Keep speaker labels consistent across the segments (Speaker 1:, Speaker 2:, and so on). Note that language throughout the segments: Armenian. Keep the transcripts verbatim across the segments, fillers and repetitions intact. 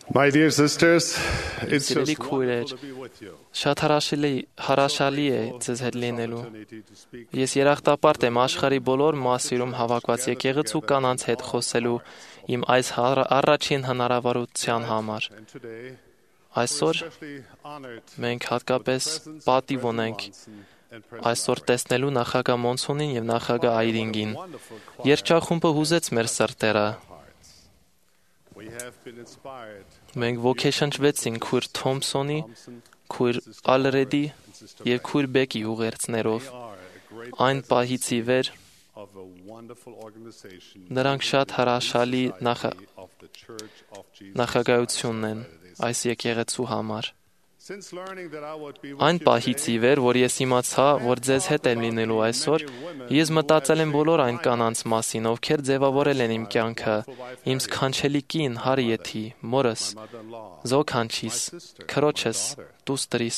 Speaker 1: My dear sisters, it's
Speaker 2: Սիրելի
Speaker 1: just
Speaker 2: քույրեր,
Speaker 1: wonderful to be with you.
Speaker 2: շատ հրաշալի հրաշալի է ձեզ հետ լինելու։ Ես երախտապարտ եմ աշխարհի բոլոր մասերում հավաքված եկեղեցու կանանց հետ խոսելու իմ այս հառ- առաջին հնարավորության համար։
Speaker 1: And today,
Speaker 2: Այսօր
Speaker 1: especially honored
Speaker 2: մենք հատկապես պատիվ ունենք
Speaker 1: and present
Speaker 2: այսօր տեսնելու նախագահ Մոնսոնին եւ նախագահ Այրինգին։ Երջախումբը հուզեց մեր սրտերը։
Speaker 1: we have been inspired
Speaker 2: Մենք ոգեշնչվեցինք քույր Թոմսոնի, քույր Ալրեդի եւ քույր Բեկի ուղերձներով։
Speaker 1: are a great
Speaker 2: Այն պահից ի վեր
Speaker 1: of a wonderful organization
Speaker 2: նրանք շատ հրաշալի նախ-
Speaker 1: of the Church of Jesus.
Speaker 2: նախագահությունն են այս եկեղեցու համար։
Speaker 1: Since learning that I would be with
Speaker 2: Այն
Speaker 1: you
Speaker 2: պահից ի վեր, որ ես իմացա, որ ձեզ հետ եմ լինելու այսօր, ես մտածել եմ բոլոր այն կանանց մասին, ովքեր ձևավորել են իմ կյանքը, իմ սքանչելի կին Հարիեթի, մորս, Զոքանչիս, քրոջս, դուստրիս,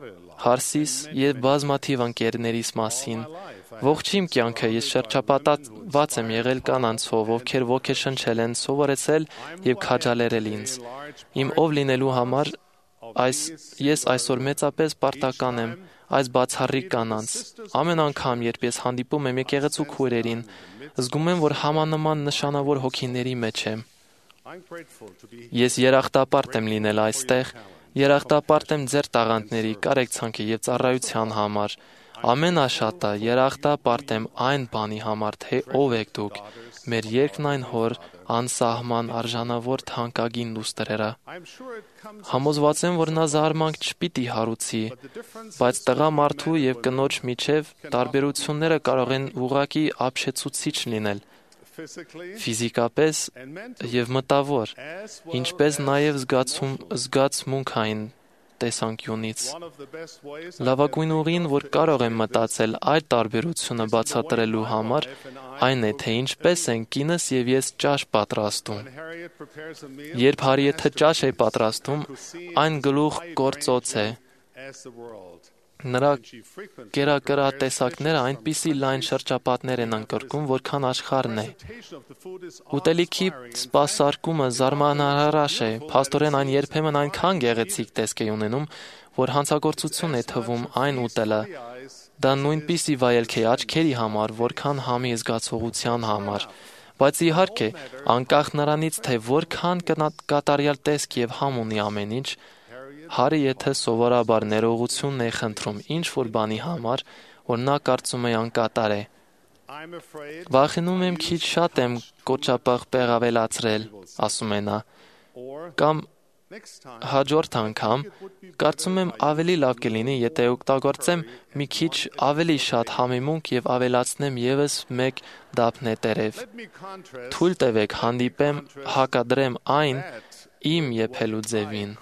Speaker 2: Հարսիս եւ բազմաթիվ ընկերներիս մասին։ Ողջ իմ կյանքը ես շրջապատված եմ եղել կանանցով, ովքեր ոգեշնչել են, սովորեցել եւ քաջալերել ինձ։ Իմ ով լինելու համար Այս ես այսօր մեծապես պարտական եմ այս բացառիկ կանանց։ Ամեն անգամ, երբ ես հանդիպում եմ եկեղեցու քույրերին, զգում եմ, որ համանման նշանավոր հոգիների մեջ եմ։
Speaker 1: I'm grateful to be
Speaker 2: Ես երախտապարտ եմ լինել այստեղ, երախտապարտ եմ ձեր տաղանդների, կարեկցանքի եւ ծառայության համար։ Ամենաշատը երախտապարտ եմ այն բանի համար, թե ով եք դուք, մեր երկն այն հոր անսահման արժանավոր թանկագին դուստրերը։
Speaker 1: I'm sure it comes
Speaker 2: Համոզված եմ, որ նա զարմանք չպիտի հարուցի, բայց տղա մարդու եւ կնոջ միջև տարբերությունները կարող են ուղղակի ապշեցուցիչ լինել,
Speaker 1: physically
Speaker 2: ֆիզիկապես
Speaker 1: and mentally
Speaker 2: եւ մտավոր,
Speaker 1: as well
Speaker 2: ինչպես
Speaker 1: as
Speaker 2: նաեւ զգացում զգացմունքային տեսանկյունից։
Speaker 1: one of the best ways I
Speaker 2: Լավագույն ուղին, որ կարող եմ մտածել այդ տարբերությունը բացատրելու համար, այն է, թե ինչպես են կինս եւ ես ճաշ պատրաստում։
Speaker 1: can Harriet prepares a meal
Speaker 2: Երբ Հարիեթը ճաշ է պատրաստում, այն գլուխ գործոց է։
Speaker 1: as the world.
Speaker 2: Նրա
Speaker 1: She frequently
Speaker 2: կերակրատեսակները այնպիսի լայն շրջապատներ են ընկրկում, որքան աշխարհն է։
Speaker 1: presentation of the food is
Speaker 2: Ուտելիքի սպասարկումը զարմանահրաշ է, փաստորեն այն երբեմն այնքան գեղեցիկ տեսք է ունենում, որ հանցագործություն է թվում այն ուտելը։ Դա նույնպիսի վայելք է աչքերի համար, որքան համի զգացողության համար։ Բայց իհարկե, անկախ նրանից, թե որքան կնա- կատարյալ տեսք եւ համ ունի ամեն ինչ, Հարիեթը սովորաբար ներողությունն է խնդրում ինչ-որ բանի համար, որ նա կարծում է անկատար է։
Speaker 1: I'm afraid
Speaker 2: Վախենում եմ քիչ շատ եմ կոճապղ պեղավելացրել, ասում է նա,
Speaker 1: or
Speaker 2: կամ
Speaker 1: next time
Speaker 2: հաջորդ անգամ կարծում եմ ավելի լավ կլինի, եթե օգտագործեմ մի քիչ ավելի շատ համեմունք եւ ավելացնեմ եւս մեկ դափնետերև։
Speaker 1: let me contrast
Speaker 2: Թույլ տվեք հանդիպեմ, հակադրեմ այն իմ եփելու ձևին։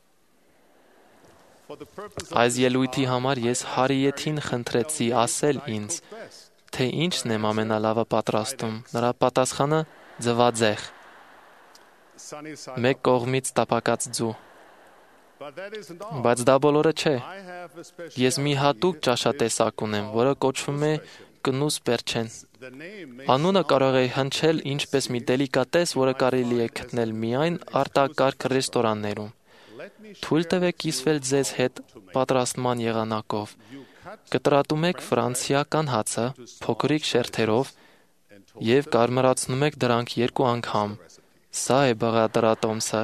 Speaker 1: for the purpose
Speaker 2: Այս ելույթի համար ես Հարիեթին խնդրեցի ասել ինձ, թե ինչն եմ ամենալավը պատրաստում։ Նրա պատասխանը ձվածեղ,
Speaker 1: sunny side
Speaker 2: մեկ կողմից տապակած ձու։
Speaker 1: but that isn't all.
Speaker 2: Բայց դա բոլորը չէ։
Speaker 1: I have a special
Speaker 2: Ես մի հատուկ ճաշատեսակ ունեմ, որը կոչվում է կնուս պերչեն։
Speaker 1: the name may
Speaker 2: Անունը կարող է հնչել ինչպես մի դելիկատես, որը կարելի է գտնել միայն արտակարգ ռեստորաններում։
Speaker 1: let me
Speaker 2: Թույլ տվեք կիսվել ձեզ հետ պատրաստման եղանակով։ Կտրատում եք ֆրանսիական հացը փոքրիկ շերտերով եւ կարմրացնում եք դրանք երկու անգամ։ Սա է բաղադրատոմսը։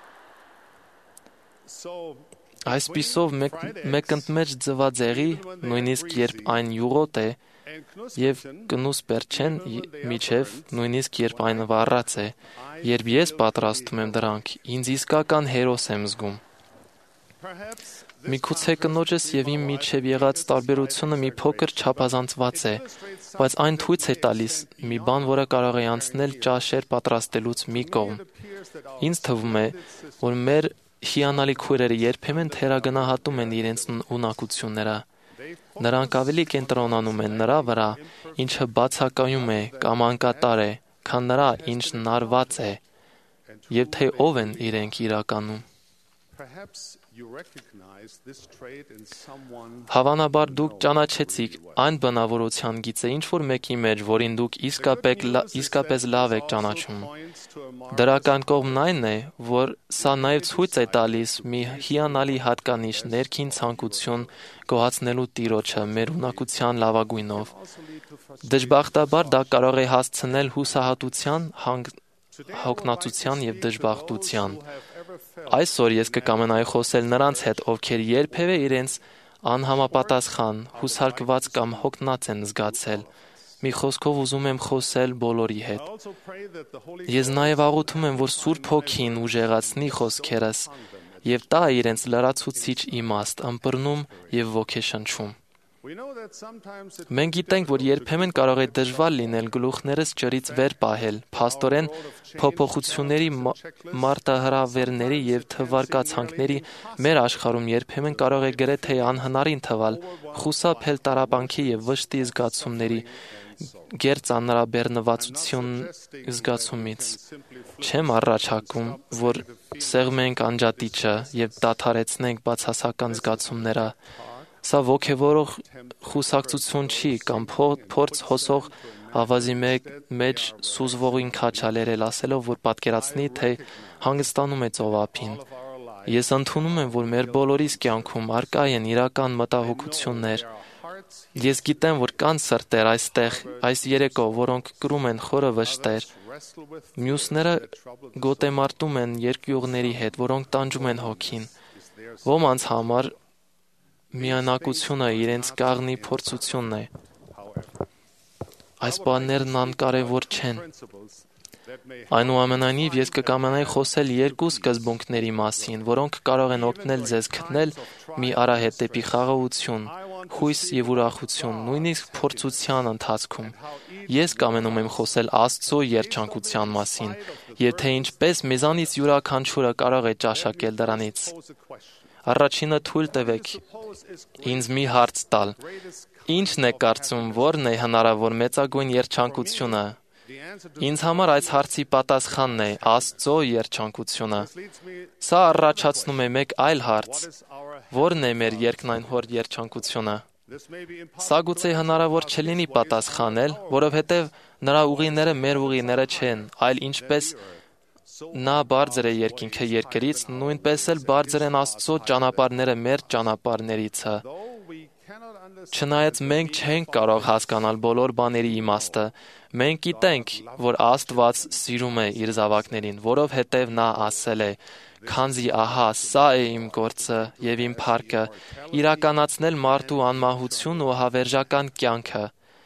Speaker 1: so
Speaker 2: Այսպիսով մեկ մեկընդմեջ ձվածեղի, նույնիսկ երբ այն յուղոտ է
Speaker 1: and
Speaker 2: եւ կնուս պերչեն միջև, նույնիսկ երբ այն վառած է, երբ ես պատրաստում եմ դրանք, ինձ իսկական հերոս եմ զգում։
Speaker 1: perhaps
Speaker 2: Միգուցե կնոջս եւ իմ միջև եղած տարբերությունը մի փոքր չափազանցված է, բայց այն ցույց է տալիս մի բան, որը կարող է անցնել ճաշեր պատրաստելուց մի կողմ։ Ինձ թվում է, որ մեր հիանալի քույրերը երբեմն թերագնահատում են իրենց ունակությունները։ Նրանք ավելի կենտրոնանում են նրա վրա, ինչը բացակայում է կամ անկատար է, քան նրա, ինչն արված է, եւ թե ով են իրենք իրականում։
Speaker 1: perhaps you recognize this trait in someone
Speaker 2: Հավանաբար դուք ճանաչեցիք այն բնավորության գիծը ինչ-որ մեկի մեջ, որին դուք իսկապես լա- իսկապես լավ եք ճանաչում։ Դրական կողմն այն է, որ սա նաև ցույց է տալիս մի հիանալի հատկանիշ ներքին ցանկություն գոհացնելու Տիրոջը մեր ունակության լավագույնով։ Դժբախտաբար դա կարող է հասցնել հուսահատության, հանգ- հոգնածության և դժբախտության։ Այսօր ես կկամենայի խոսել նրանց հետ, ովքեր երբևէ իրենց անհամապատասխան, հուսարկված կամ հոգնած են զգացել։ Մի խոսքով ուզում եմ խոսել բոլորի հետ։ Ես նաև աղոթում եմ, որ Սուրբ Հոգին ուժեղացնի խոսքերս և տա իրենց լրացուցիչ իմաստ, ըմբռնում և ոգեշնչում։ Մենք գիտենք, որ երբեմն կարող է դժվար լինել գլուխներս ջրից վեր պահել, փաստորեն փոփոխությունների, մա- մարտահրավերների և թվարկացանքների մեր աշխարհում երբեմն կարող է գրեթե անհնարին թվալ խուսափել տառապանքի և վշտի զգացումների գերծանրաբեռնվածություն զգացումից։ Չեմ առաջարկում, որ սեղմենք անջատիչը և դադարեցնենք բացասական զգացումները։ Սա ոգևորող խուսակցություն չի կամ փո- փորձ հոսող ավազի մե- մեջ սուզվողին քաչալերել, ասելով, որ պատկերացնի, թե հանգստանում է ծովափին։ Ես ընդունում եմ, որ մեր բոլորիս կյանքում առկա են իրական մտահոգություններ։ Ես գիտեմ, որ կան սրտեր այստեղ, այս երեկո, որոնք կրում են խորը վշտեր։ Մյուսները գոտեմարտում են երկյուղների հետ, որոնք տանջում են հոգին։ Ոմանց համար միայնակությունը իրենց կաղնի փորձությունն է։ Այս բաներն անկարևոր չեն։ Այնուամենայնիվ, ես կկամենայի խոսել երկու սկզբունքների մասին, որոնք կարող են օգնել ձեզ գտնել մի արահետ դեպի խաղաղություն, հույս և ուրախություն, նույնիսկ փորձության ընթացքում։ Ես կամենում եմ խոսել Աստծո երջանկության մասին, և թե ինչպես մեզանից յուրաքանչյուրը կարող է ճաշակել դրանից։ Առաջինը թույլ տվեք ինձ մի հարց տալ։ Ի՞նչն եք կարծում, որն է հնարավոր մեծագույն երջանկությունը։ Ինձ համար այս հարցի պատասխանն է Աստծո երջանկությունը։ Սա առաջացնում է մեկ այլ հարց. ո՞րն է մեր երկնային Հոր երջանկությունը։ Սա գուցե հնարավոր չլինի պատասխանել, որովհետև նրա ուղիները մեր ուղիները չեն, այլ ինչպես նա բարձր է երկինքը երկրից, նույնպես էլ բարձր են Աստծո ճանապարհները մեր ճանապարհներիցը։ Չնայած մենք չենք կարող հասկանալ բոլոր բաների իմաստը, մենք գիտենք, որ Աստված սիրում է իր զավակներին, որովհետև նա ասել է. «Քանզի ահա սա է իմ գործը և իմ փառքը, իրականացնել մարդու անմահություն ու հավերժական կյանքը»։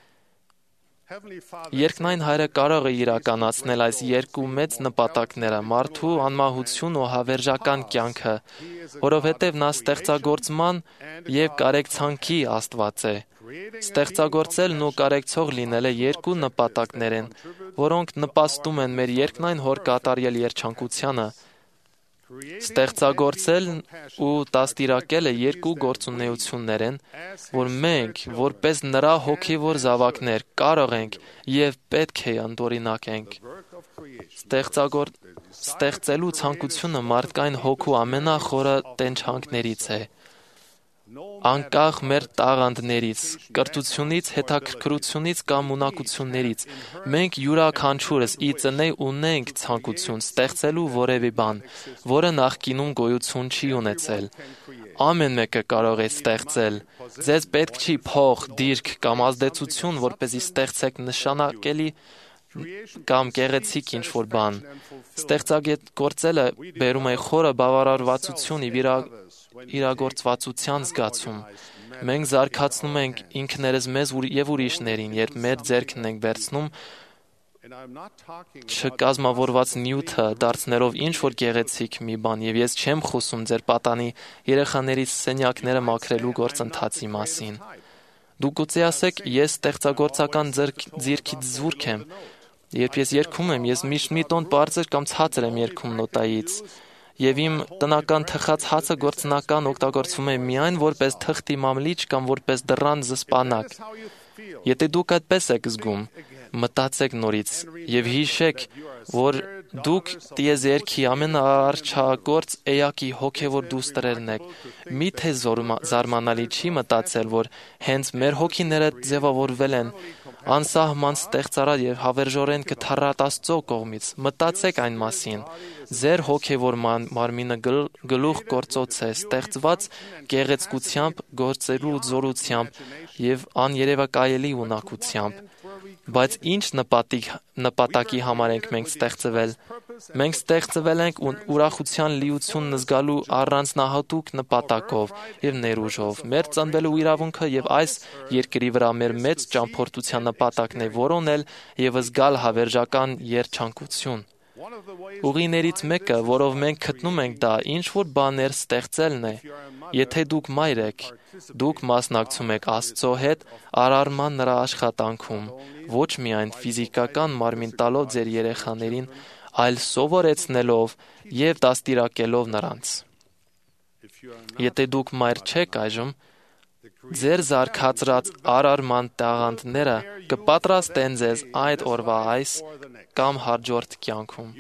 Speaker 2: Երկնային Հայրը կարող է իրականացնել այս երկու մեծ նպատակները՝ մարդու անմահություն ու հավերժական կյանքը, որովհետև նա ստեղծագործման և կարեկցանքի Աստված է։ Ստեղծագործելն ու կարեկցող լինելը երկու նպատակներ են, որոնք նպաստում են մեր երկնային Հոր կատարյալ երջանկությանը։ Ստեղծագործելն ու դաստիարակելը երկու գործունեություններ են, որ մենք, որպես նրա հոգևոր զավակներ, կարող ենք և պետք է ընդօրինակենք։ Ստեղծագոր... Ստեղծելու ցանկությունը մարդկային հոգու ամենախորը տենչանքներից է։ Անկախ մեր տաղանդներից, կրթությունից, հետաքրքրությունից կամ ունակություններից, մենք յուրաքանչյուրս ի ծնե ունենք ցանկություն ստեղծելու որևէ բան, որը նախկինում գոյություն չի ունեցել։ Ամեն մեկը կարող է ստեղծել։ Ձեզ պետք չի փող, դիրք կամ ազդեցություն, որպեսզի ստեղծեք նշանակելի կամ գեղեցիկ ինչ-որ բան։ Ստեղծագործելը բերում է խորը բավարարվածություն և իրագործվածության զգացում։ Մենք զարքացնում ենք ինքներս մեզ և ուրիշներին, երբ մեր ձեռքն ենք վերցնում չկազմավորված նյութը, դարձնելով ինչ-որ գեղեցիկ մի բան, և ես չեմ խոսում ձեր պատանի երեխաների սենյակները մաքրելու գործընթացի մասին։ Դուք գուցե ասեք, ես ստեղծագործական ձիրքից զուրկ եմ։ Երբ ես երգում եմ, ես միշտ մի տոն բարձր կամ ցածր եմ երգում նոտայից, և իմ տնական թխած հացը գործնական օգտագործվում է միայն որպես թղթի մամլիչ կամ որպես դռան զսպանակ։ Եթե դուք այդպես եք զգում, մտածեք նորից և հիշեք, որ Դուք տիեզերքի ամենաառաջագործ էակի հոգևոր դուստրերն եք։ Միթե զարմանալի չի մտածել, որ հենց մեր հոգիները ձևավորվել են անսահման ստեղծարար եւ հավերժորեն կթառատ Աստծո կողմից։ Մտածեք այն մասին։ Ձեր հոգևոր մարմինը գլուխ գործոց է, ստեղծված գեղեցկությամբ, գործելու զորությամբ եւ աներևակայելի ունակությամբ։ Բայց ինչ նպատակ, նպատակի համար ենք մենք ստեղծվել։ Մենք ստեղծվել ենք ուրախության լիությունն զգալու առանձնահատուկ նպատակով եւ ներուժով։ Մեր ծնվելու իրավունքը եւ այս երկրի վրա մեր մեծ ճամփորդության նպատակն է որոնել եւ զգալ հավերժական երջանկություն։ Ուղիներից մեկը, որով մենք գտնում ենք դա, ինչ որ բաներ ստեղծելն է։ Եթե դուք մայր եք, դուք մասնակցում եք Աստծո հետ արարման նրա աշխատանքում, ոչ միայն ֆիզիկական մարմին տալով ձեր երեխաներին, այլ սովորեցնելով եւ դաստիարակելով նրանց։ Եթե դուք մայր չեք այժմ, ձեր զարգացրած արարման տաղանդները կպատրաստեն ձեզ այդ օրվա այս կամ հաջորդ կյանքում։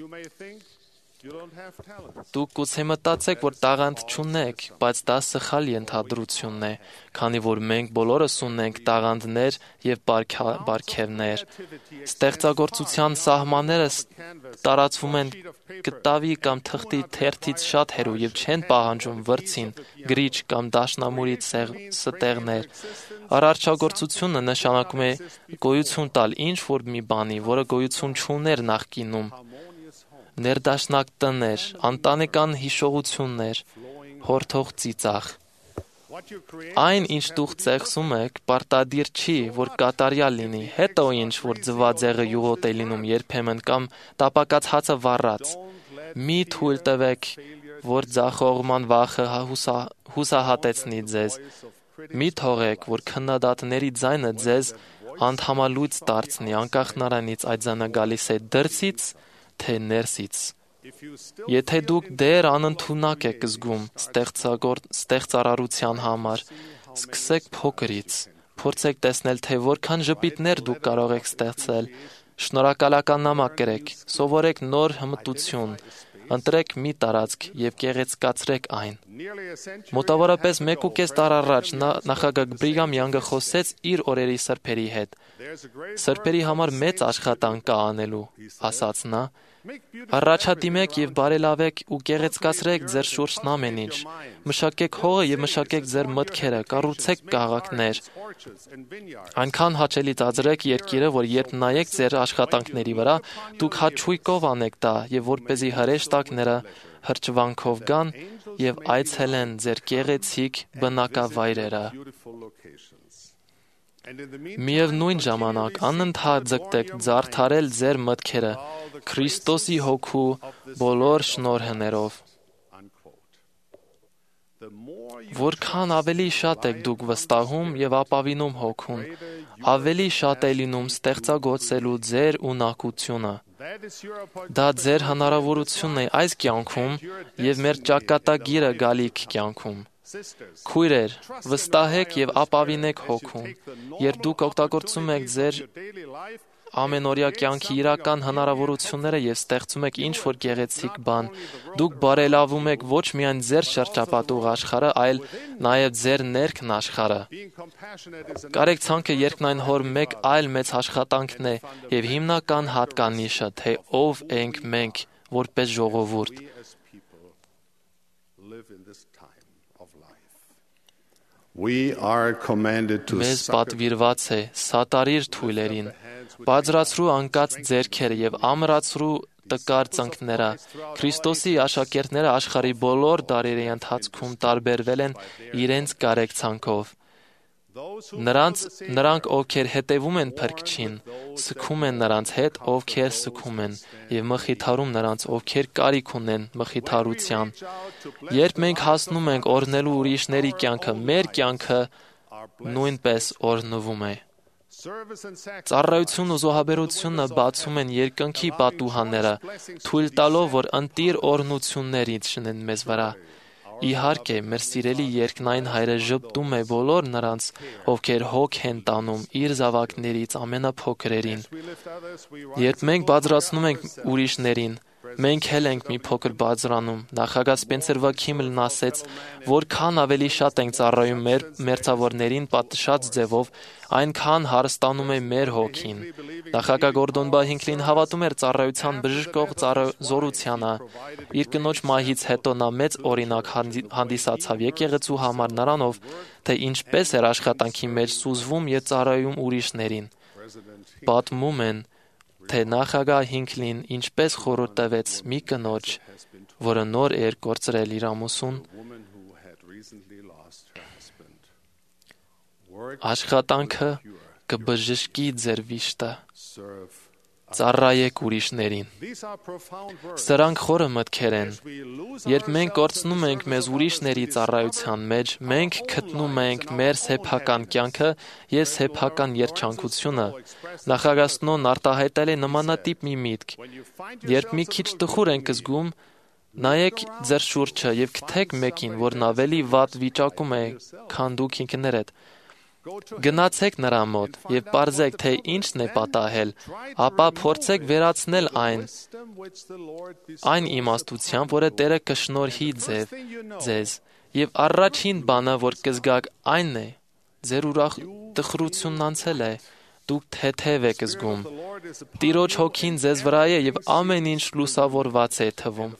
Speaker 2: Դուք գուցե մտածեք, որ տաղանդ չունեք, բայց դա սխալ ենթադրությունն է, քանի որ մենք բոլորս ունենք տաղանդներ եւ պարգևներ։ Ստեղծագործության սահմանները տարածվում են կտավի կամ թղթի թերթից շատ հեռու եւ չեն պահանջում վրձին, գրիչ կամ դաշնամուրի ստեղներ։ Արարչագործությունը նշանակում է գոյություն տալ ինչ որ մի բանի, որը գոյություն չուներ նախկինում։ Ներդաշնակ տներ, ընտանեկան հիշողություններ, հորթող ծիծաղ։ Այն, ինչ դուք ծեղծում եք, պարտադիր չի, որ կատարյալ լինի, հետո ինչ որ ձվածեղը յուղոտ է լինում երբեմն կամ տապակած հացը վառած։ Մի թույլ տվեք, որ ձախողման վախը հուսահատեցնի ձեզ։ Մի թողեք, որ քննադատների ձայնը ձեզ անդհամալույց դարձնի, անկախ նրանից այդ ձայնը գալիս է դրսից թե ներսից։ Եթե դուք դեռ անընդունակ եք զգում ստեղծարարության համար, սկսեք փոքրից, փորձեք տեսնել, թե որքան ժպիտներ դուք կարող եք ստեղծել, շնորհակալական նամակ գրեք, սովորեք նոր հմտություն, ընտրեք մի տարածք եւ գեղեցկացրեք այն։ Մոտավորապես մեկ ու կես տար առաջ նախագահ Բրիգամ Յանգը խոսեց իր օրերի սրբերի հետ։ Սրբերի համար մեծ աշխատանք կա անելու, ասաց նա։ Առաջադիմեք եւ բարելավեք ու գեղեցկացրեք ձեր շուրջն ամեն ինչ։ Մշակեք հողը եւ մշակեք ձեր մտքերը, կառուցեք քաղաքներ։ Այնքան հաճելի ծածրեք երկիրը, որ երբ նայեք ձեր աշխատանքների վրա, դուք հաճույքով անեք դա եւ որպեսզի հրեշտակները հրճվանքով գան եւ այցելեն ձեր գեղեցիկ բնակավայրերը։ Միևնույն ժամանակ անընդհատ ձգտեք զարդարել ձեր մտքերը Քրիստոսի հոգու բոլոր շնորհներով։ Որքան ավելի շատ եք դուք վստահում եւ ապավինում հոգուն, ավելի շատ է լինում ստեղծագործելու ձեր ունակությունը։ Դա ձեր հնարավորությունն է այս կյանքում եւ մեր ճակատագիրը գալիք կյանքում։ Քույրեր, վստահեք եւ ապավինեք հոգուն։ Երբ դուք օգտագործում եք ձեր ամենօրյա կյանքի իրական հնարավորությունները եւ ստեղծում եք ինչ-որ գեղեցիկ բան, դուք բարելավում եք ոչ միայն ձեր շրջապատող աշխարհը, այլ նաեւ ձեր ներքն աշխարհը։ Կարեկցանքը երկնային հոր մեկ այլ մեծ աշխատանքն է եւ հիմնական հատկանիշը, թե ով ենք մենք որպես ժողովուրդ։ Մեզ պատվիրված է սատարիր թույլերին, բարձրացրու անկած ձեռքերը եւ ամրացրու տկար ծնկները։ Քրիստոսի աշակերտները աշխարհի բոլոր դարերի ընթացքում տարբերվել են իրենց կարեկցանքով։ Նրանց, նրանք, ովքեր հետևում են Փրկչին, սգում են նրանց հետ, ովքեր սգում են, եւ մխիթարում նրանց, ովքեր կարիք ունեն մխիթարության։ Երբ մենք հասնում ենք օրհնելու ուրիշների կյանքը, մեր կյանքը նույնպես օրհնվում է։ Ծառայությունն ու զոհաբերությունը բացում են երկնքի պատուհանները, թույլ տալով, որ ընտիր օրհնություններ իջնեն մեզ վրա։ Իհարկե, մեր սիրելի երկնային Հայրը ժպտում է բոլոր նրանց, ովքեր հոգ են տանում իր զավակներից ամենափոքրերին։ Երբ մենք բարձրացնում ենք ուրիշներին, Մենք էլ ենք մի փոքր բարձրանում։ Նախագահ Սպենսեր Վաքիմլն ասեց, որքան ավելի շատ ենք ծառայում մեր մերձավորներին պատշաճ ձևով, այնքան հարստանում է մեր հոգին։ Նախագահ Գորդոն B. Հինքլին հավատում էր ծառայության բժշկող զորությանը։ Իր կնոջ մահից հետո նա մեծ օրինակ հանդիսացավ եկեղեցու համար նրանով, թե ինչպես էր աշխատանքի մեջ սուզվում և ծառայում ուրիշներին։ Պատմում են, թե նախագահ Հինքլին ինչպես խորհուրդ տվեց մի կնոջ, որը նոր էր կորցրել իր ամուսուն, աշխատանքը կբժշկի ձեր վիշտը, ծառայեք ուրիշներին։ Սրանք խորը մտքեր են։ Երբ մենք կորցնում ենք մեզ ուրիշների ծառայության մեջ, մենք գտնում ենք մեր սեփական կյանքը և սեփական երջանկությունը։ Նախագահ Սնոուն արտահայտել է նմանատիպ մի միտք. երբ մի քիչ տխուր ենք զգում, նայեք ձեր շուրջը և գտեք մեկին, որն ավելի վատ վիճակում է, քան դուք ինքներդ։ Գնացեք նրա մոտ և պարզեք, թե ինչն է պատահել, ապա փորձեք վերացնել այն, այն իմաստությամբ, որը Տերը կշնորհի ձեզ, և առաջին բանը, որ կզգաք, այն է, ձեր ուրախ տխրությունն անցել է, դուք թեթև եք զգում, Տիրոջ հոգին ձեզ վրա է և ամեն ինչ լուսավորված է թվում։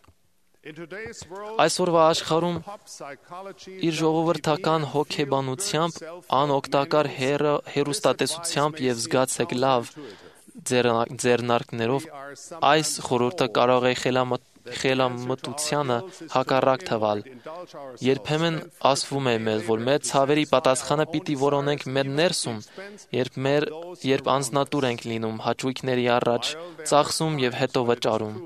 Speaker 2: Այսօրվա աշխարհում իր ժողովրդական հոգեբանությամբ, անօգտակար հեռուստատեսությամբ և զգացեք լավ ձեռնարկներով այս խորհուրդը կարող է խելամտությանը հակառակ թվալ։ Երբեմն ասվում է մեզ, որ մեր ցավերի պատասխանը պիտի որոնենք մեր ներսում, երբ մեր երբ անձնատուր ենք լինում, հաճույքների առաջ ծախսում և հետո վճարում։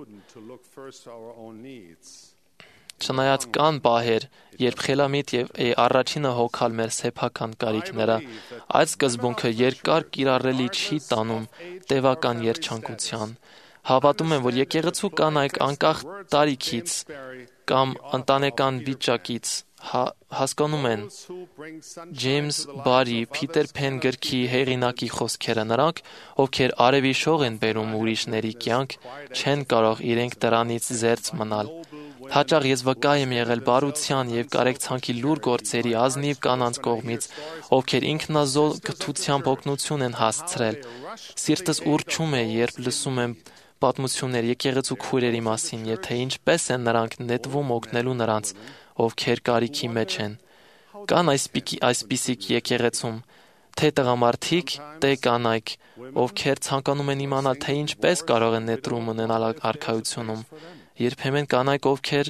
Speaker 2: Չնայած կան պահեր, երբ խելամիտ է առաջինը հոգալ մեր սեփական կարիքները, այդ սկզբունքը երկար կիրառելի չի տանում տևական երջանկության։ Հավատում եմ, որ եկեղեցու կանայք անկախ տարիքից կամ ընտանեկան վիճակից հասկանում են Ջեյմս Բարի Փիթեր Փեն գրքի հեղինակի խոսքերը. նրանք, ովքեր արևի շող են բերում ուրիշների կյանք, չեն կարող իրենք դրանից զերծ մնալ։ Հաճախ ես վկա եմ եղել բարության և կարեկցանքի լուր գործերի ազնիվ կանանց կողմից, ովքեր ինքնազոհ կրթությամբ օգնություն են հասցրել։ Սիրտս ուռչում է, երբ լսում եմ պատմություններ եկեղեցու քույրերի մասին և թե ինչպես են նրանք նետվում օգնելու նրանց, ովքեր կարիքի մեջ են։ Կան այսպիսիք եկեղեցում, թե տղամարդիկ, թե կանայք, ովքեր ցանկանում են իմանալ, թե ինչպես կարող են ներդրում ունենալ արքայությունում։ Երբեմն կանայք, ովքեր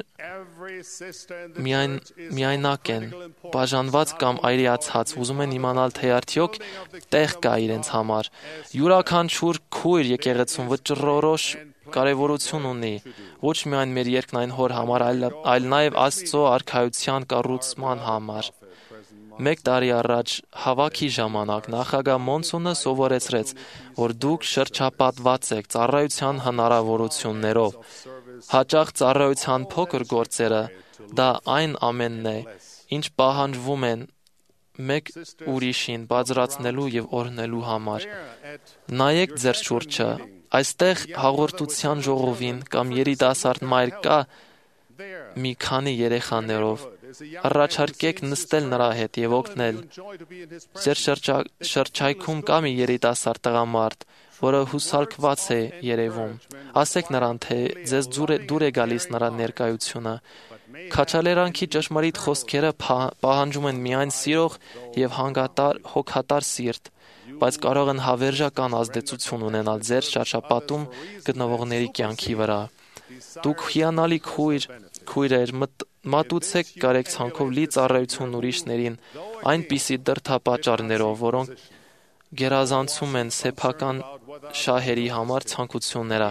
Speaker 2: միայն միայնակ են, բաժանված կամ այրիացած, ուզում են իմանալ, թե արդյոք տեղ կա իրենց համար։ Յուրաքանչյուր քույր եկեղեցում վճռորոշ կարևորություն ունի, ոչ միայն մեր երկնային Հոր համար, այլ նաև Աստծո արքայության կառուցման համար։ Մեկ տարի առաջ հավաքի ժամանակ նախագահ Մոնսոնը սովորեցրեց, որ դուք շրջապատված եք ծառայության հնարավորություններով։ Հաճախ ծառայության փոքր գործերը դա այն ամենն է, ինչ պահանջվում են մեկ ուրիշին բարձրացնելու և օրհնելու համար։ Նայեք ձեր շուրջը, այստեղ հաղորդության ժողովին կամ երիտասարդ մայր կա մի քանի երեխաներով։ Առաջարկեք նստել նրա հետ և օգնել։ Ձեր շրջայքում կա մի երիտասարդ տղամարդ, որը հուսալքված է երևում։ Ասեք նրան, թե ձեզ դուր է գալիս նրա ներկայությունը։ Քաջալերանքի ճշմարիտ խոսքերը պահանջում են միայն սիրող և հոգատար սիրտ, բայց կարող են հավերժական ազդեցություն ունենալ ձեր շրջապատում գտնվողների կյանքի վրա։ Դուք հիանալի քույրեր, մատուցեք կարեկցանքով լի ծառայություն ուրիշներին այնպիսի դրդապատճառներով, որոնք գերազանցում են սեփական շահերի համար ցանկությունները։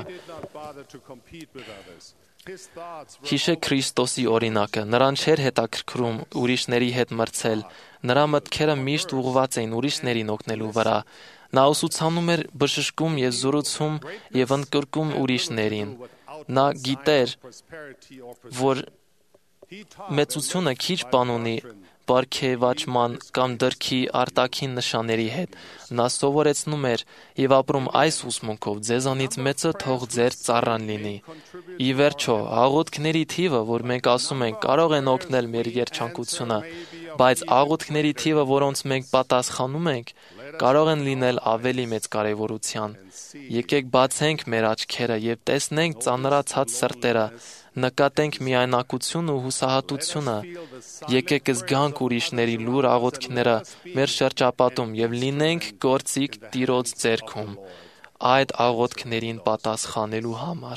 Speaker 2: Հիշեք Քրիստոսի օրինակը։ Նրան չէր հետաքրքրում ուրիշների հետ մրցել։ Նրա մտքերը միշտ ուղղված էին ուրիշներին օգնելու վրա։ Նա ուսուցանում էր, բժշկում և զորացում և ընդգրկում ուրիշներին։ Նա գիտեր, որ մեծությունը քիչ բան ունի, պարգևաճման կամ դրքի արտաքին նշանների հետ։ Նա սովորեցնում էր եւ ապրում այս ուսմունքով. ձեզանից մեծը թող ձեր ծառան լինի։ Ի վերջո, աղոթքների թիվը, որ մենք ասում ենք, կարող են օգնել մեր երջանկությունը, բայց աղոթքների թիվը, որոնց մենք պատասխանում ենք, կարող են լինել ավելի մեծ կարևորության։ Եկեք բացենք մեր աչքերը եւ տեսնենք ծանրացած սրտերը, նկատենք միայնակությունն ու հուսահատությունը։ Եկեք զգանք ուրիշների լուր աղոթքները մեր շրջապատում եւ լինենք գործիք Տիրոջ ձեռքում այդ աղոթքներին պատասխանելու համար։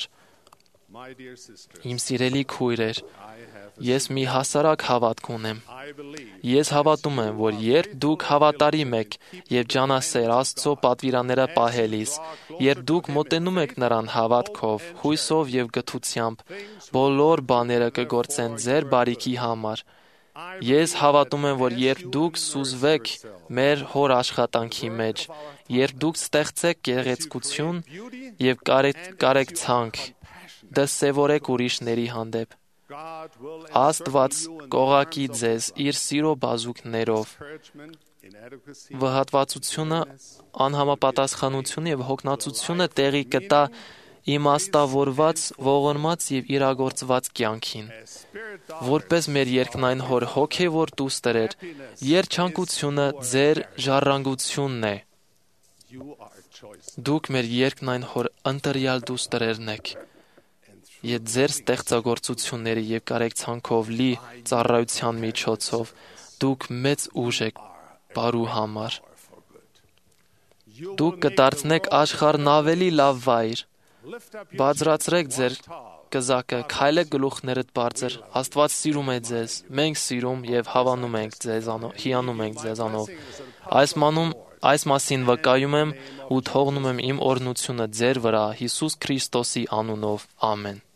Speaker 2: Իմ սիրելի քույրեր, ես մի հասարակ հավատք ունեմ։ Ես հավատում եմ, որ երբ դուք հավատարիմ եք եւ ջանասեր Աստծո պատվիրանները պահելիս, երբ դուք մոտենում եք նրան հավատքով, հույսով եւ գթությամբ, բոլոր բաները կգործեն ձեր բարիքի համար։ Ես հավատում եմ, որ երբ դուք սուզվեք մեր հոր աշխատանքի մեջ, երբ դուք ստեղծեք գեղեցկություն եւ կարեկցանք, դասևորեք ուրիշների հանդեպ, Աստված կողակի ձեզ իր սիրո բազուկներով, վհատվածությունը, անհամապատասխանությունը եւ հոգնածությունը տեղի կտա իմաստավորված, ողորմած եւ իրագործված կյանքին։ Որպես մեր երկնային հոր հոգեվոր դուստրեր, երջանկությունը ձեր ժառանգությունն է։ Դուք մեր երկնային հոր ընտրյալ դուստրերն եք։ Եվ ձեր ստեղծագործությունների եւ կարեկցանքով լի ծառայության միջոցով դուք մեծ ուժ եք բարու համար։ Դուք կդարձնեք աշխարհն ավելի լավ վայր։ Բարձրացրեք ձեր կզակը, քայլեք գլուխներդ բարձր։ Աստված սիրում է ձեզ։ Մենք սիրում եւ հավանում ենք ձեզանով, հիանում ենք ձեզանով։ Այս մանում Այս մասին վկայում եմ ու թողնում եմ իմ օրհնությունը ձեր վրա Հիսուս Քրիստոսի անունով։ Ամեն։